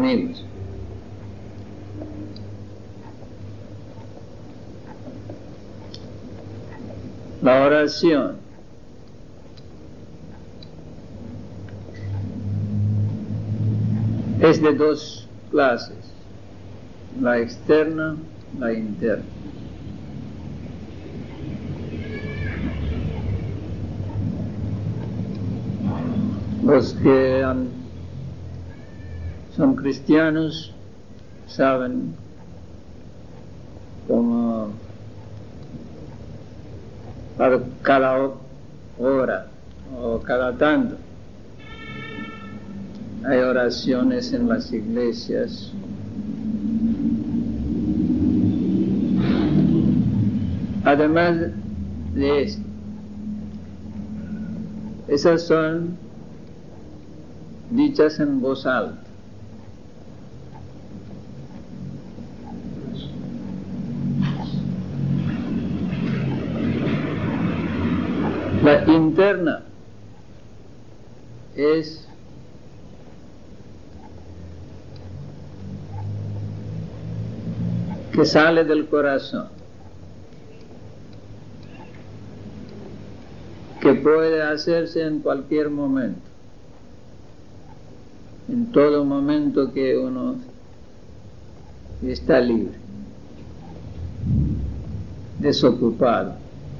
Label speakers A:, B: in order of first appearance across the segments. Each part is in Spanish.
A: amigos. La oración es de dos clases, la externa, la interna. Los que son cristianos saben cómo cada hora o cada tanto hay oraciones en las iglesias. Además de esto, esas son dichas en voz alta. La interna es que sale del corazón, que puede hacerse en cualquier momento, en todo momento que uno está libre, desocupado.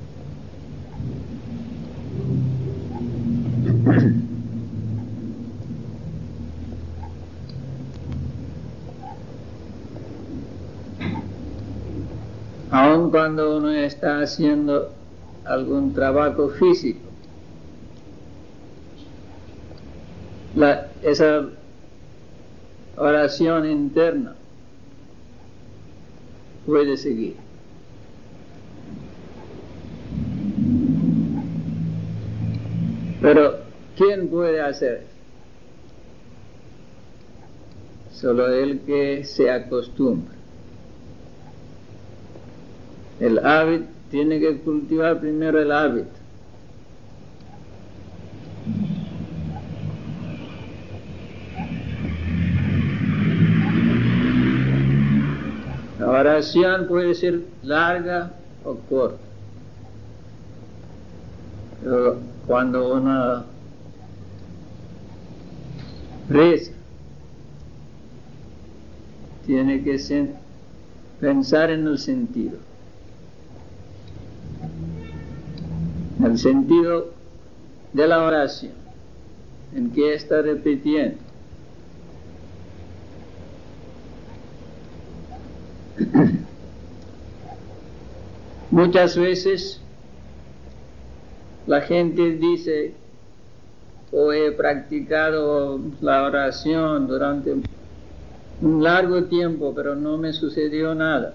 A: Aun cuando uno está haciendo algún trabajo físico, esa oración interna puede seguir. Pero ¿quién puede hacer eso? Solo el que se acostumbra. El hábito tiene que cultivar primero el hábito. La oración puede ser larga o corta. Pero cuando uno reza, tiene que pensar en el sentido. El sentido de la oración, en qué está repitiendo. Muchas veces la gente dice, he practicado la oración durante un largo tiempo, pero no me sucedió nada.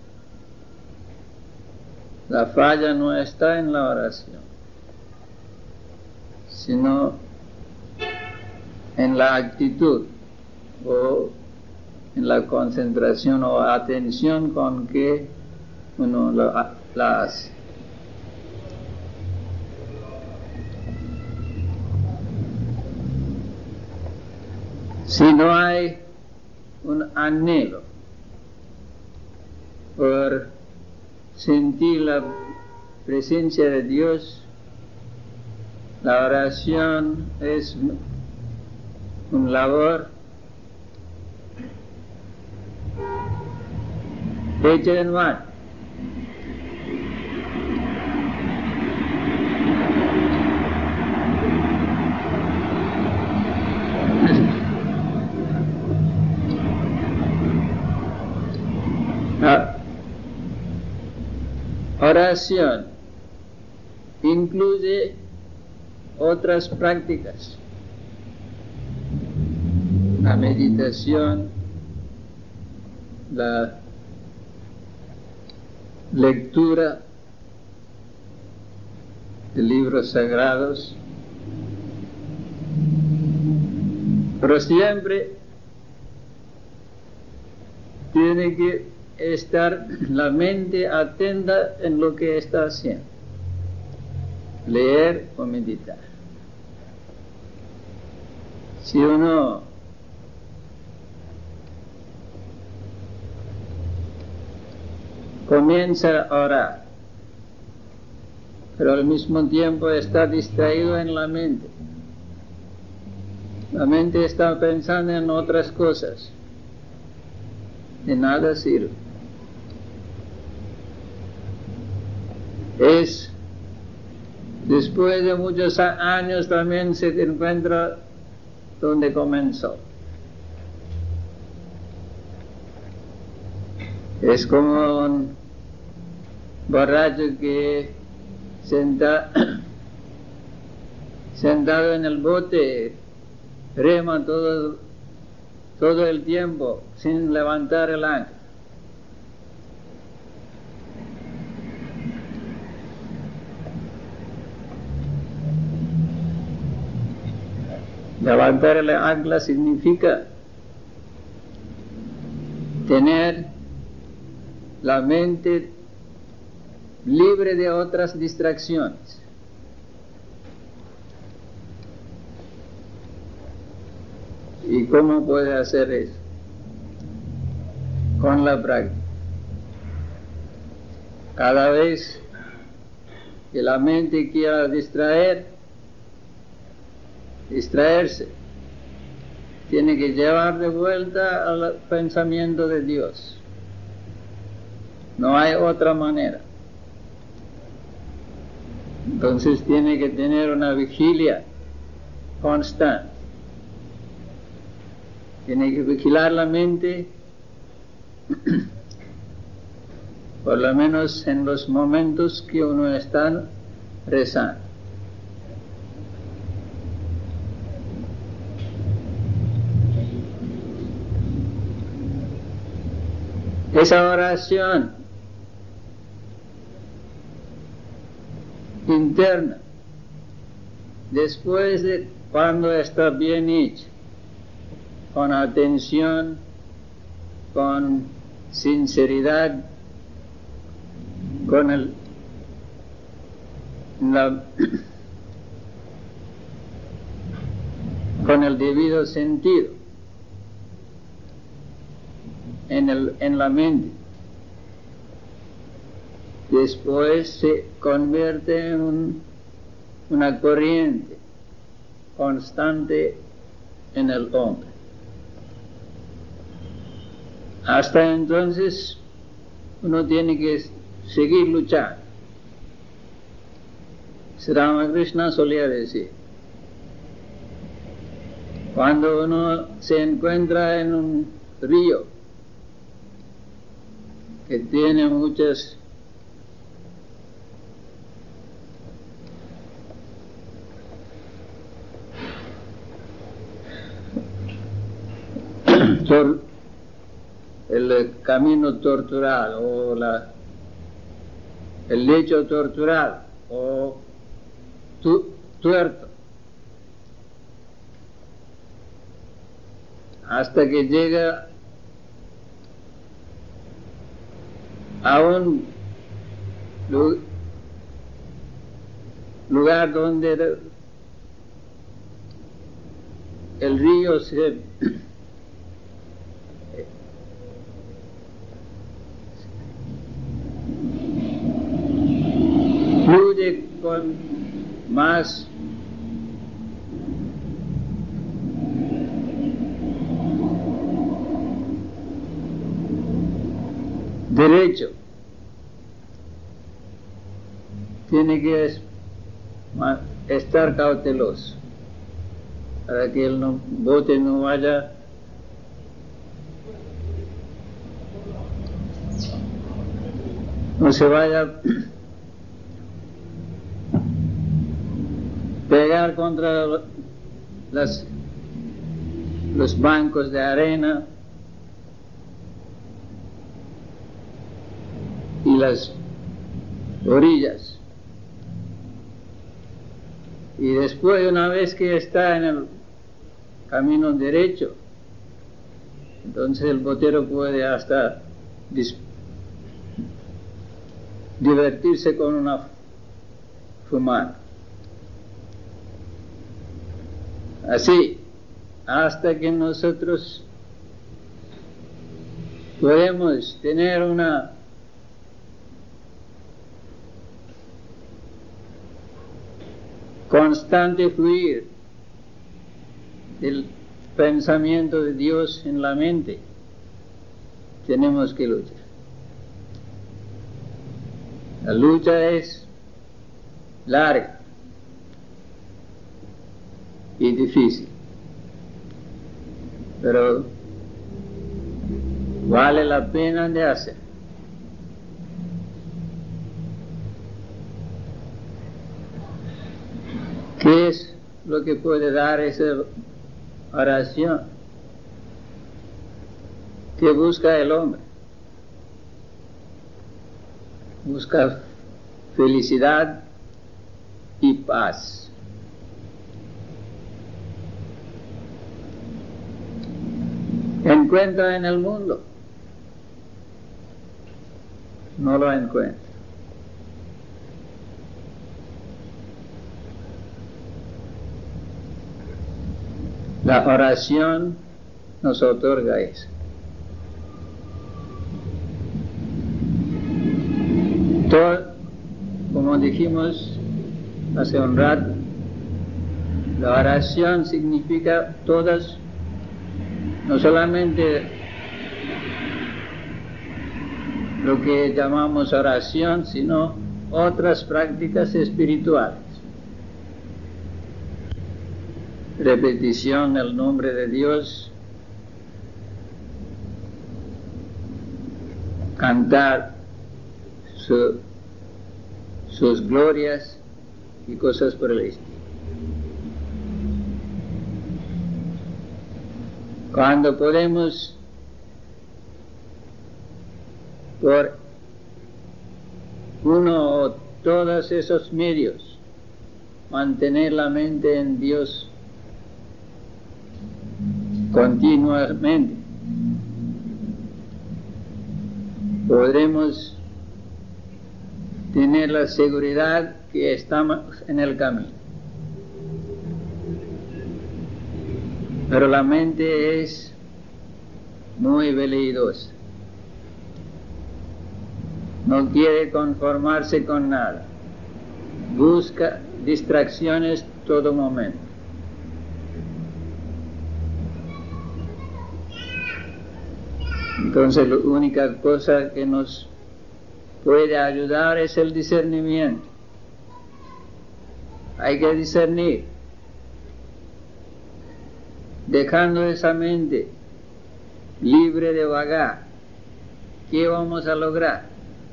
A: La falla no está en la oración, sino en la actitud o en la concentración o atención con que uno la hace. Si no hay un anhelo por sentir la presencia de Dios, la oración es un labor hecho en vano. La oración incluye otras prácticas, la meditación, la lectura de libros sagrados, pero siempre tiene que estar la mente atenta en lo que está haciendo, leer o meditar. Si uno comienza a orar, pero al mismo tiempo está distraído en la mente. La mente está pensando en otras cosas. De nada sirve. Después de muchos años también se encuentra donde comenzó. Es como un borracho que sentado en el bote rema todo el tiempo sin levantar el ancla. Levantar el ancla significa tener la mente libre de otras distracciones. ¿Y cómo puede hacer eso? Con la práctica. Cada vez que la mente quiera distraerse, tiene que llevar de vuelta al pensamiento de Dios. No hay otra manera. Entonces tiene que tener una vigilia constante. Tiene que vigilar la mente, por lo menos en los momentos que uno está rezando. Esa oración interna, después de cuando está bien hecha, con atención, con sinceridad, con el debido sentido en la mente. Después se convierte en una corriente constante en el hombre. Hasta entonces uno tiene que seguir luchando. Sri Ramakrishna solía decir, cuando uno se encuentra en un río que tiene muchas el camino torturado o el lecho torturado o tuerto, hasta que llega a un lugar donde el río fluye con más derecho. Tiene que estar cauteloso para que el bote no vaya no se vaya a pegar contra los bancos de arena y las orillas. Y después, una vez que está en el camino derecho, entonces el botero puede hasta divertirse con una fumada. Así, hasta que nosotros podemos tener una constante fluir del pensamiento de Dios en la mente, tenemos que luchar. La lucha es larga y difícil, pero vale la pena de hacer. ¿Qué es lo que puede dar esa oración? ¿Qué busca el hombre? Busca felicidad y paz. ¿Encuentra en el mundo? No lo encuentra. La oración nos otorga eso. Todo, como dijimos hace un rato, la oración significa todas, no solamente lo que llamamos oración, sino otras prácticas espirituales. Repetición del nombre de Dios, cantar sus glorias y cosas por el estilo. Cuando podemos, por uno o todos esos medios, mantener la mente en Dios continuamente, podremos tener la seguridad que estamos en el camino. Pero la mente es muy veleidosa, no quiere conformarse con nada, busca distracciones todo momento. Entonces la única cosa que nos puede ayudar es el discernimiento. Hay que discernir, dejando esa mente libre de vagar. ¿Qué vamos a lograr?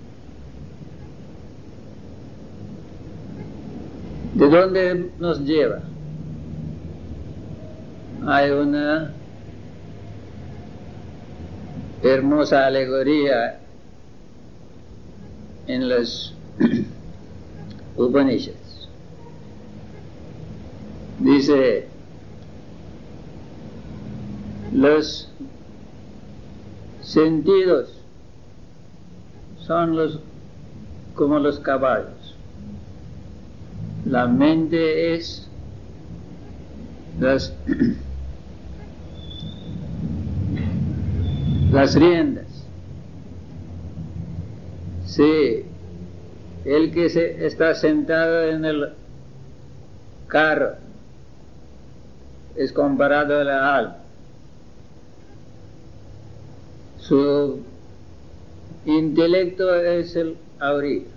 A: ¿De dónde nos lleva? Hay una hermosa alegoría en los Upanishads. Dice, los sentidos son como los caballos. La mente es las riendas. Sí, el que está sentado en el carro es comparado a la alma. Su intelecto es el auriga.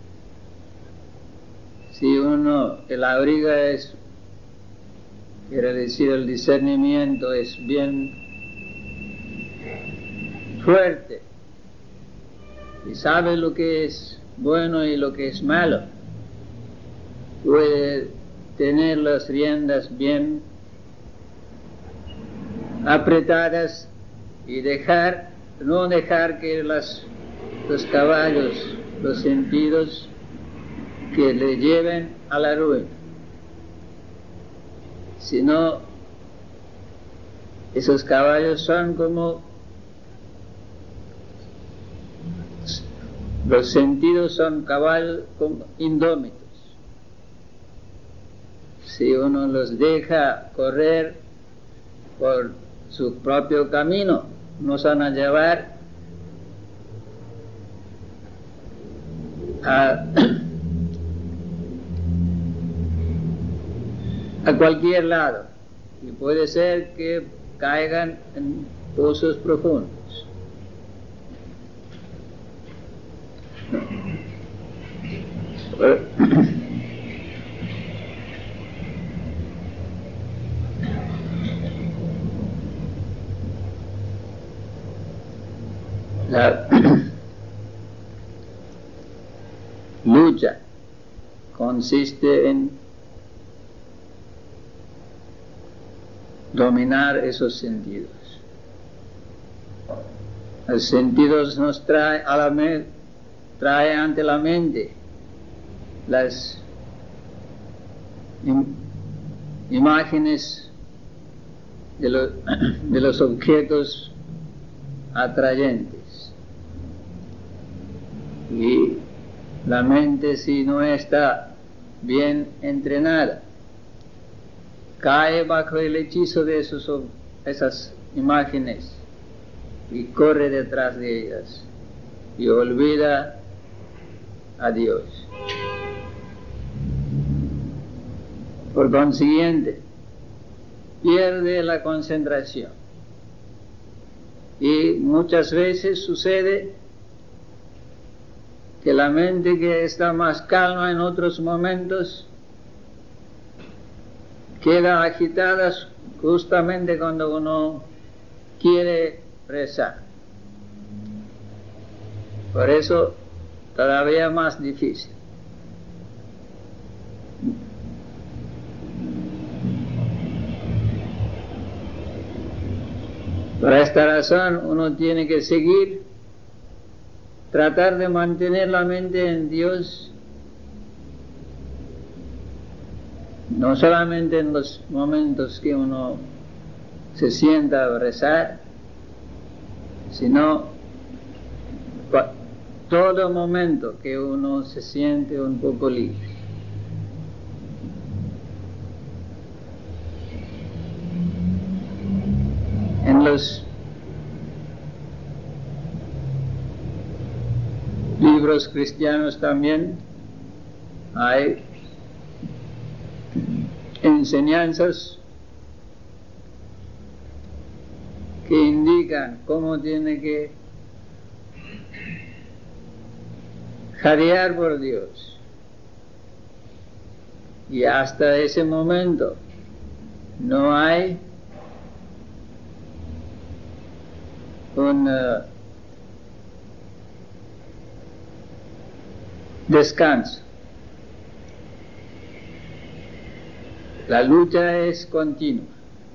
A: Si el auriga quiere decir el discernimiento es bien fuerte y sabe lo que es bueno y lo que es malo, puede tener las riendas bien apretadas y no dejar que los caballos, los sentidos, que le lleven a la ruina, sino esos caballos son como los sentidos, son caballos indómitos. Si uno los deja correr por su propio camino, nos van a llevar a cualquier lado y puede ser que caigan en pozos profundos. La lucha consiste en dominar esos sentidos. Los sentidos nos trae ante la mente las imágenes de los objetos atrayentes. Y la mente, si no está bien entrenada, cae bajo el hechizo de esas imágenes y corre detrás de ellas y olvida a Dios. Por consiguiente, pierde la concentración y muchas veces sucede que la mente que está más calma en otros momentos queda agitada justamente cuando uno quiere rezar. Por eso todavía más difícil. Por esta razón uno tiene que seguir, tratar de mantener la mente en Dios, no solamente en los momentos que uno se sienta a rezar, sino todo momento que uno se siente un poco libre. En los libros cristianos también hay enseñanzas que indican cómo tiene que jadear por Dios. Y hasta ese momento no hay un descanso. La lucha es continua.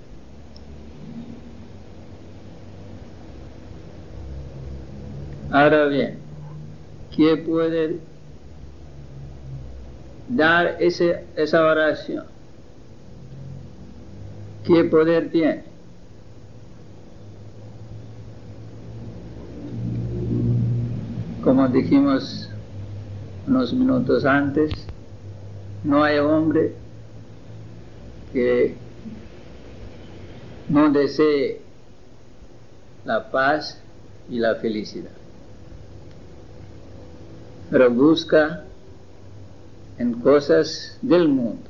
A: Ahora bien, ¿qué puede dar esa oración? ¿Qué poder tiene? Como dijimos unos minutos antes, no hay hombre que no desee la paz y la felicidad, pero busca en cosas del mundo.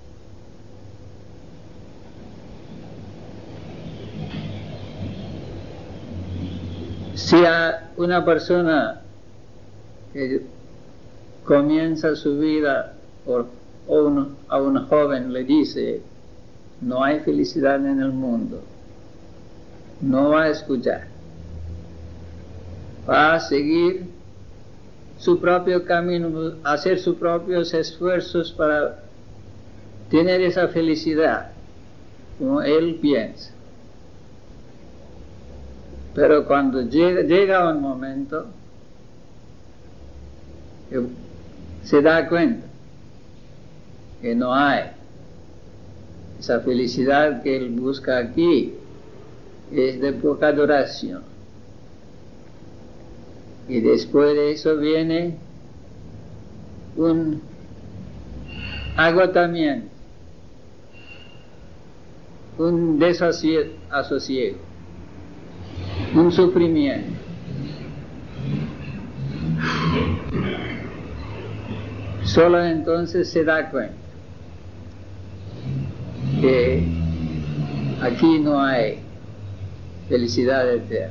A: Si a una persona que comienza su vida a un joven le dice no hay felicidad en el mundo, no va a escuchar, va a seguir su propio camino, hacer sus propios esfuerzos para tener esa felicidad como él piensa. Pero cuando llega un momento se da cuenta que no hay esa felicidad que él busca aquí, es de poca duración. Y después de eso viene un agotamiento, un desasosiego, un sufrimiento. Solo entonces se da cuenta que aquí no hay felicidad eterna.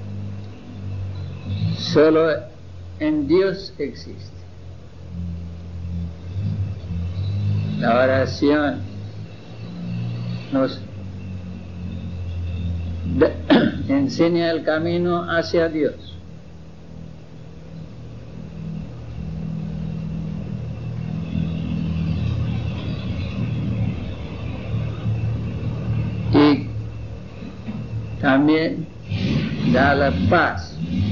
A: Solo en Dios existe. La oración nos enseña el camino hacia Dios. Y también da la paz.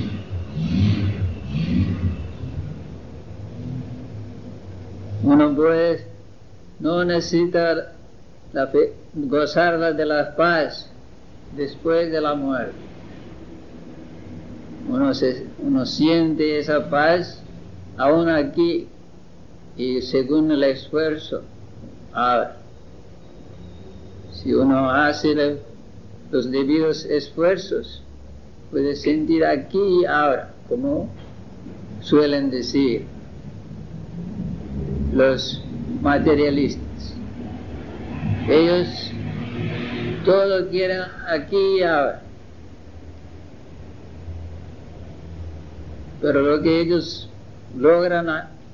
A: Uno puede no necesita gozar de la paz después de la muerte. Uno siente esa paz aún aquí y según el esfuerzo. Ahora, si uno hace los debidos esfuerzos, puede sentir aquí y ahora, como suelen decir los materialistas. Ellos todo quieren aquí y ahora. Pero lo que ellos logran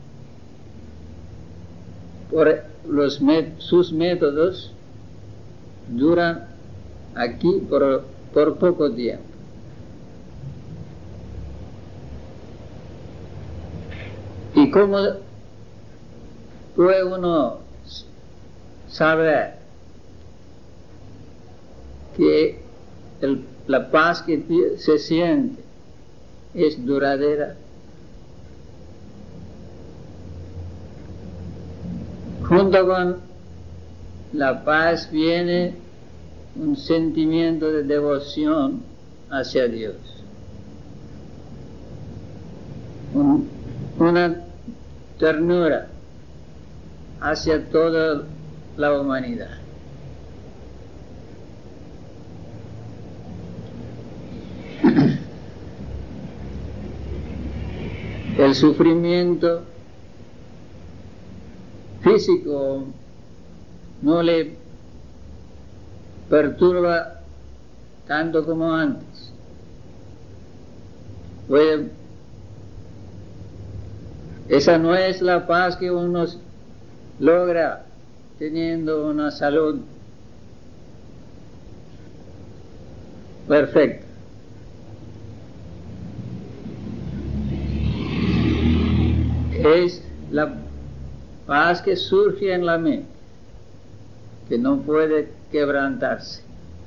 A: por sus métodos duran aquí por poco tiempo. ¿Y cómo puede uno saber que la paz que se siente es duradera? Junto con la paz viene un sentimiento de devoción hacia Dios, una ternura hacia toda la humanidad. El sufrimiento físico no le perturba tanto como antes. Esa no es la paz que uno logra teniendo una salud perfecta. Es la paz que surge en la mente, que no puede quebrantarse.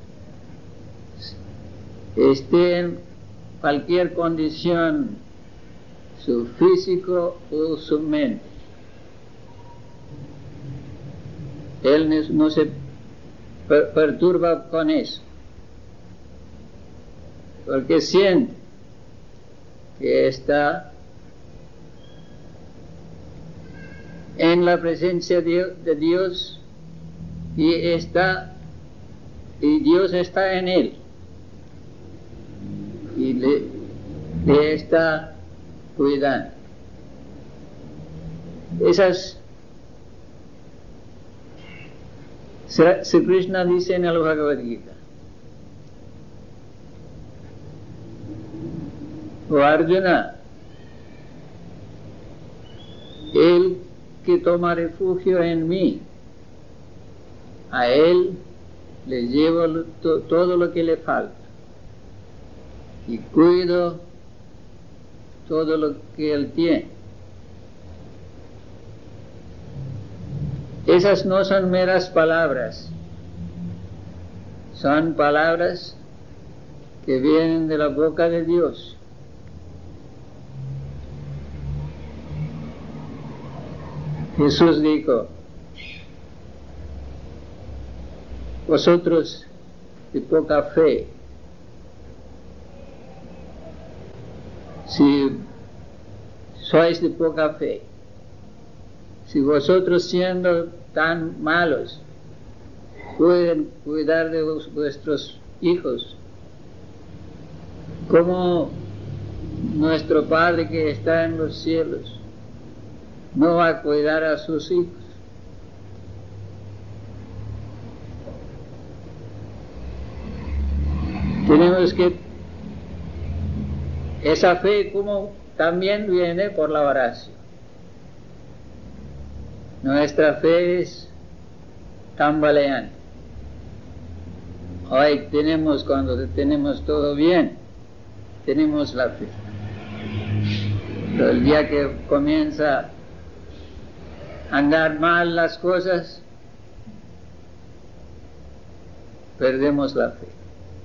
A: Esté en cualquier condición, su físico o su mente. Él no se perturba con eso, porque siente que está en la presencia de Dios y Dios está en él y le está cuidando. Sri Krishna dice en el Bhagavad Gita: "Oh Arjuna, el que toma refugio en mí, a él le llevo todo lo que le falta y cuido todo lo que él tiene". Esas no son meras palabras, son palabras que vienen de la boca de Dios. Jesús dijo: vosotros de poca fe, si sois de poca fe, si vosotros siendo tan malos pueden cuidar de vuestros hijos, ¿cómo nuestro Padre que está en los cielos no va a cuidar a sus hijos? tenemos que, esa fe como también viene por la oración. Nuestra fe es tambaleante. Hoy tenemos, cuando tenemos todo bien, tenemos la fe. Pero el día que comienza a andar mal las cosas, perdemos la fe.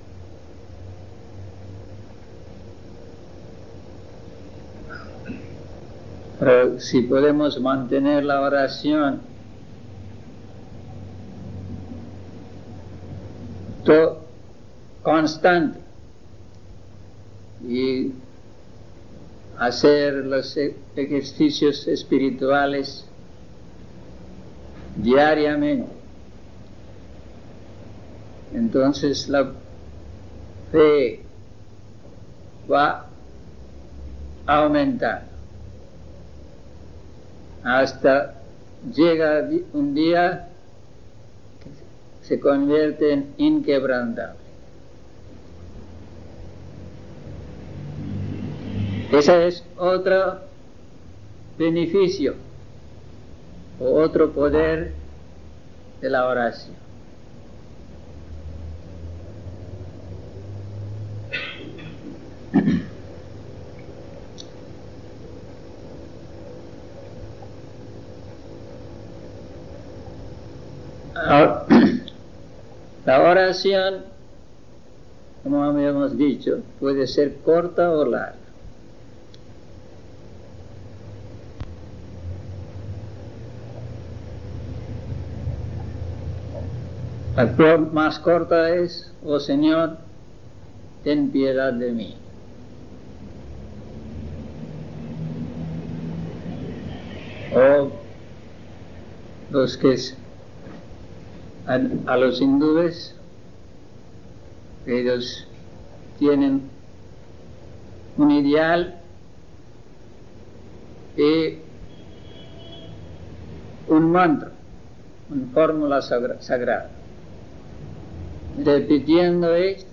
A: Pero si podemos mantener la oración constante y hacer los ejercicios espirituales diariamente, entonces la fe va a aumentar hasta llega un día que se convierte en inquebrantable. Ese es otro beneficio o otro poder de la oración. La oración, como habíamos dicho, puede ser corta o larga. La más corta es: oh Señor, ten piedad de mí. O los que a los hindúes, ellos tienen un ideal y un mantra, una fórmula sagrada. Repitiendo esto,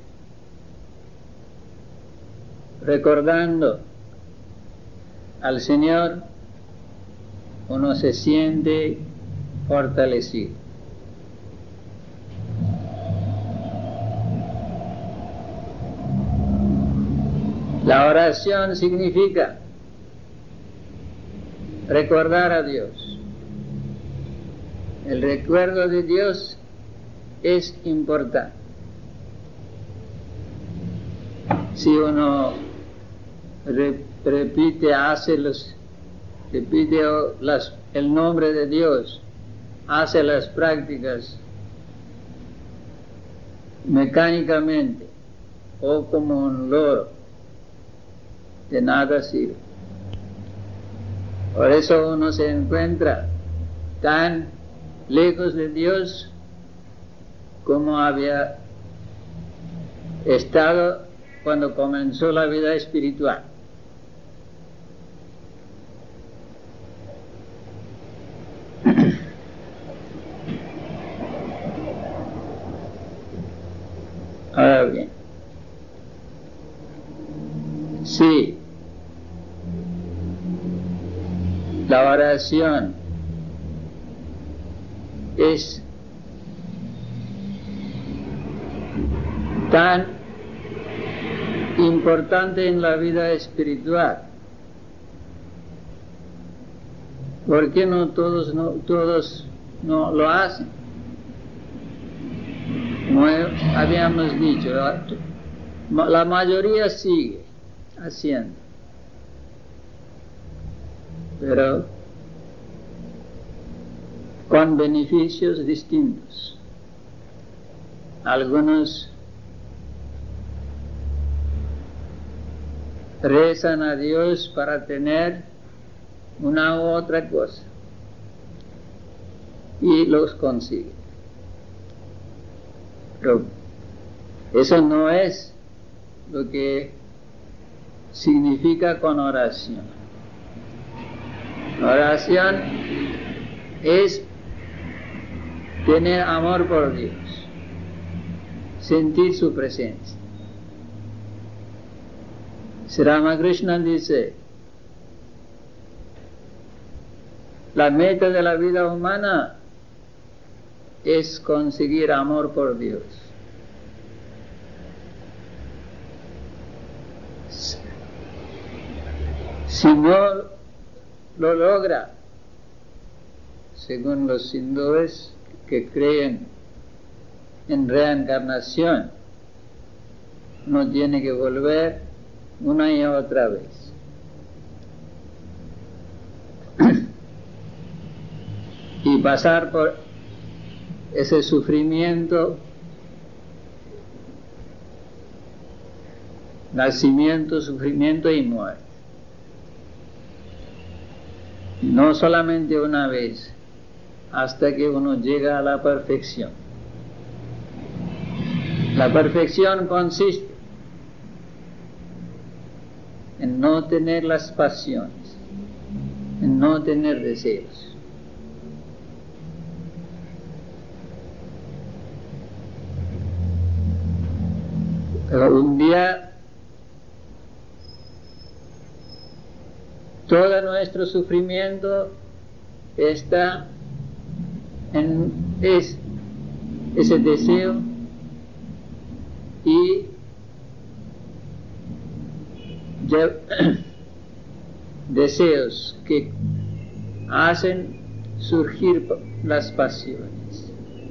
A: recordando al Señor, uno se siente fortalecido. La oración significa recordar a Dios. El recuerdo de Dios es importante. Si uno repite el nombre de Dios, hace las prácticas mecánicamente o como un loro, de nada sirve. Por eso uno se encuentra tan lejos de Dios como había estado cuando comenzó la vida espiritual. Ahora bien, sí, la oración es tan importante en la vida espiritual. ¿Por qué no todos no lo hacen? Como habíamos dicho, la mayoría sigue haciendo, pero con beneficios distintos. Algunos rezan a Dios para tener una u otra cosa y los consiguen. Pero eso no es lo que significa con oración. Oración es tener amor por Dios, sentir su presencia. Sri Ramakrishna dice, la meta de la vida humana es conseguir amor por Dios. Si no lo logra, según los hindúes que creen en reencarnación, no tiene que volver una y otra vez. Y pasar por ese sufrimiento, nacimiento, sufrimiento y muerte. No solamente una vez, hasta que uno llega a la perfección. La perfección consiste en no tener las pasiones, en no tener deseos. Pero un día todo nuestro sufrimiento está en ese deseo y deseos que hacen surgir las pasiones.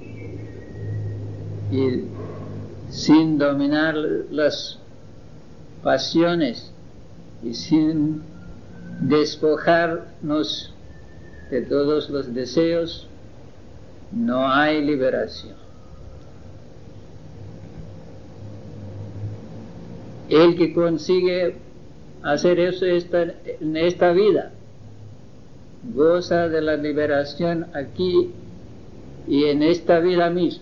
A: Y sin dominar las pasiones y sin despojarnos de todos los deseos, no hay liberación. El que consigue hacer eso en esta vida goza de la liberación aquí y en esta vida misma.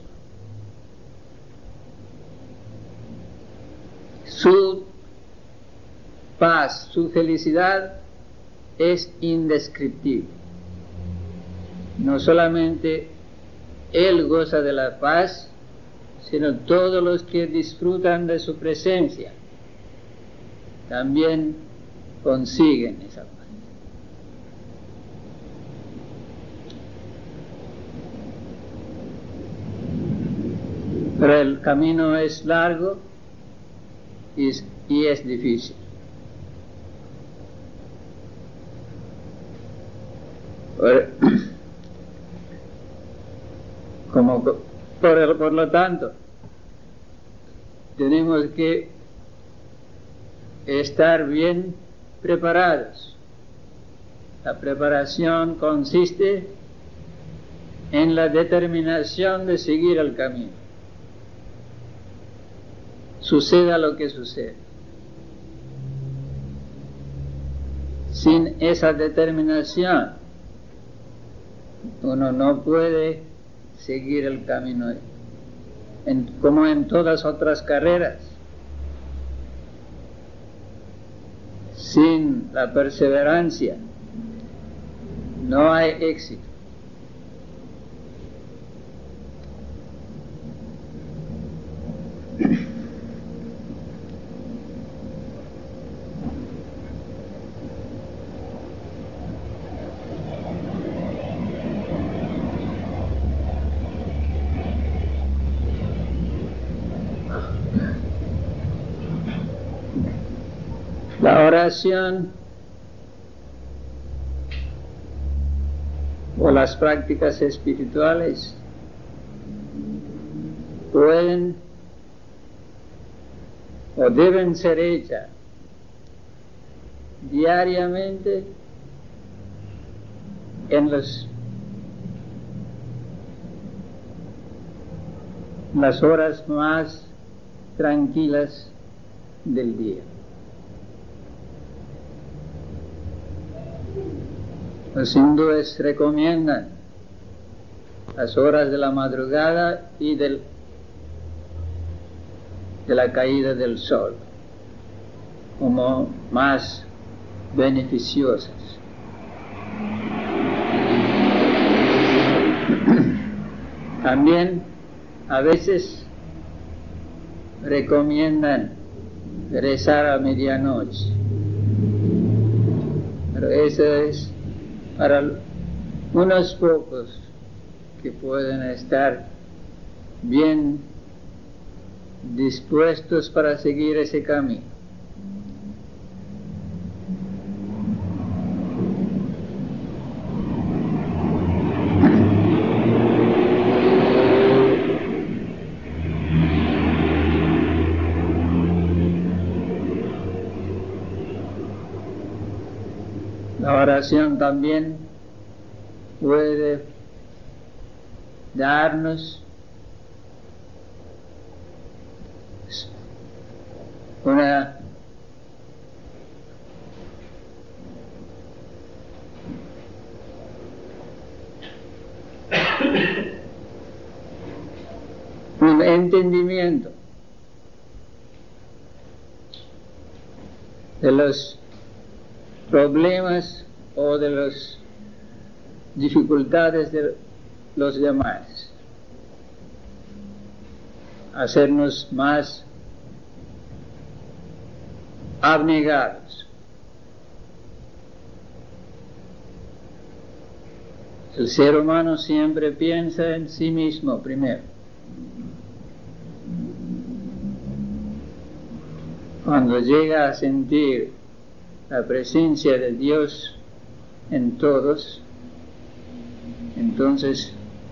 A: Su paz, su felicidad es indescriptible. No solamente él goza de la paz, sino todos los que disfrutan de su presencia también consiguen esa paz. Pero el camino es largo y es difícil. Por lo tanto, tenemos que estar bien preparados. La preparación consiste en la determinación de seguir el camino, suceda lo que suceda. Sin esa determinación, uno no puede seguir el camino, como en todas otras carreras. Sin la perseverancia no hay éxito. La oración o las prácticas espirituales pueden o deben ser hechas diariamente en las horas más tranquilas del día. Los hindúes recomiendan las horas de la madrugada y de la caída del sol como más beneficiosas. También a veces recomiendan rezar a medianoche. Pero eso es para unos pocos que pueden estar bien dispuestos para seguir ese camino. La oración también puede darnos un entendimiento de los problemas o de las dificultades de los demás, hacernos más abnegados. El ser humano siempre piensa en sí mismo primero. Cuando llega a sentir la presencia de Dios en todos, entonces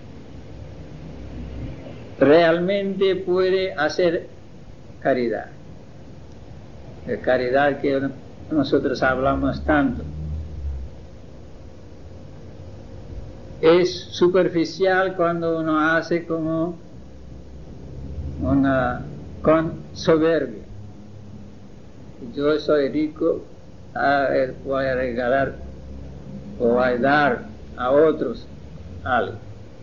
A: realmente puede hacer caridad. La caridad que nosotros hablamos tanto es superficial cuando uno hace como con soberbia. Yo soy rico, voy a regalar o voy a dar a otros algo.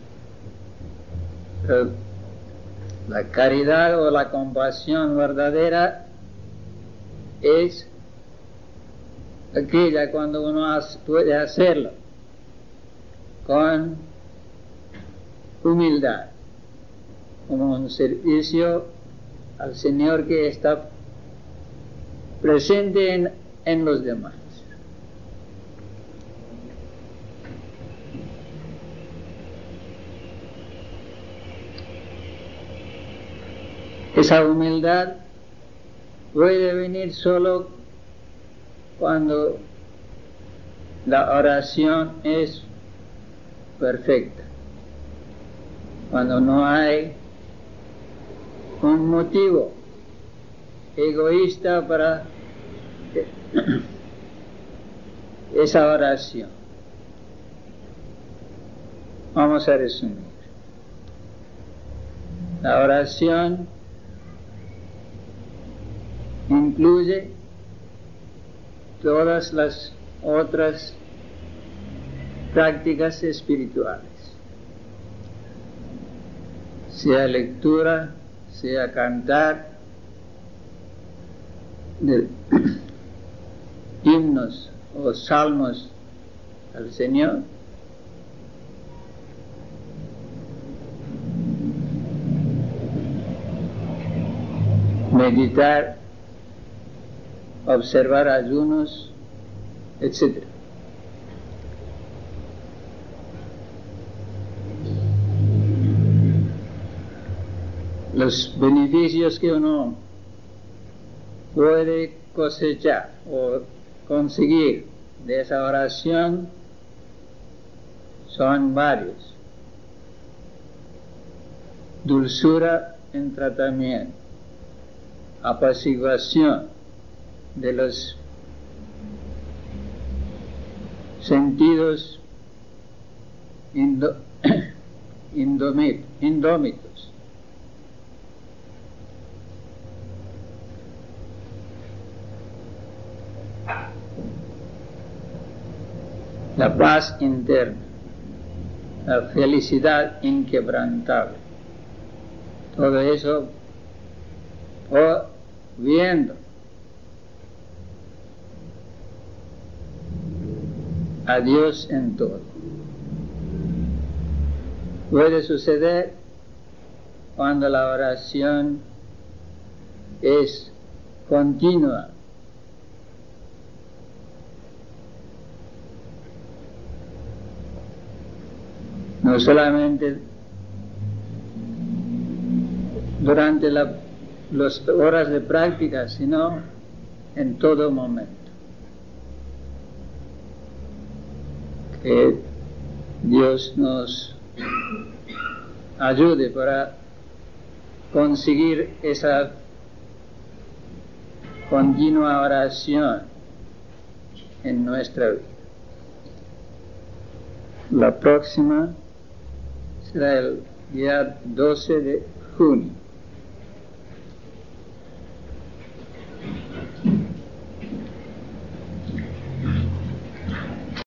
A: Pero la caridad o la compasión verdadera es aquella cuando uno puede hacerlo con humildad, como un servicio al Señor que está presente en los demás. Esa humildad puede venir solo cuando la oración es perfecta, cuando no hay un motivo egoísta para esa oración. Vamos a resumir. La oración incluye todas las otras prácticas espirituales, sea lectura, sea cantar de himnos o salmos al Señor, meditar, observar ayunos, etc. Los beneficios que uno puede cosechar o conseguir de esa oración son varios. Dulzura en tratamiento, apaciguación de los sentidos indómitos, la paz interna, la felicidad inquebrantable. Todo eso, viendo a Dios en todo. Puede suceder cuando la oración es continua. No solamente durante las horas de práctica, sino en todo momento. Que Dios nos ayude para conseguir esa continua oración en nuestra vida. La próxima será el día 12 de junio.